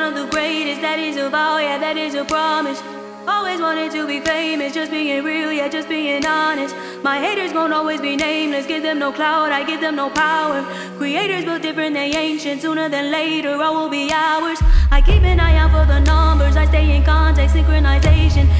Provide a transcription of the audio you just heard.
one of the greatest, that is a vow, yeah, that is a promise. Always wanted to be famous, just being real, yeah, just being honest. My haters gon' always be nameless, give them no clout, I give them no power. Creators built different, they ancient, sooner than later, all will be ours. I keep an eye out for the numbers, I stay in contact, synchronization.